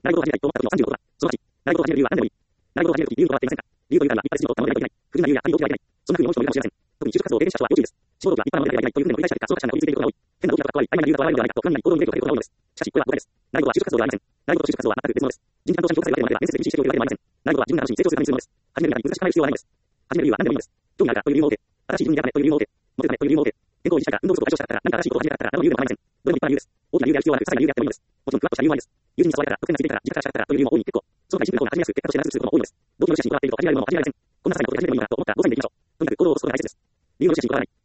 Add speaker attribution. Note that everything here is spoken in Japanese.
Speaker 1: 習い事を始めたいと思った時の35度は、その8、習い事を始める理由は何でもいい。習い事を始めるとき理由と変わっていませんか。理由というから、一般人の夫が何もできない。不純な理由や他人動機がいけない。そんなふうに思う人もいるかもしれません。特に就職活動を経験した人は要注意です。志望動機は一般のできないというふうにの理解者で活動者に孤立していることが多い。変な動機が関わり、曖昧な理由が現れるのではないかと不安になり行動に出る人がいることが多いのです。しかし、これは誤解です。習い事は就職活動ではありません。習い事と就職活動は全く別物です。人事担当者に評価されるわけでは面接で厳しい指摘を受けるわけでもありません。習い事は自分が楽しみ成長するためにするものです。始めるのに難しく考える必要はないのです。始める理由は何でもいいのです。興味があるからという理由も OK。新しい自分に出会うためという理由も OK。モテるためという理由も OK。健康を維持したいから、運動不足を解消したかったら、何か新しいことを始めたかったら、何の理由でも構いません。どれも立派な理由です。大きな理由である必要はなく、些細な理由であってもいいのです。もちろん、ふわっとした理由もあります。友人に誘われたから、得点がついていたから、自覚がしたからという理由も大いに結構。その他一部の方が始めやすく、結果として長続きすることも多いのです。同期の良し悪しにこだわっていると始められるものも始められません。こんな些細なことで始めるのにはと思ったら、午前できましょう。とにかく行動を起こすことが大切です。理由の良し悪しにこだわらない。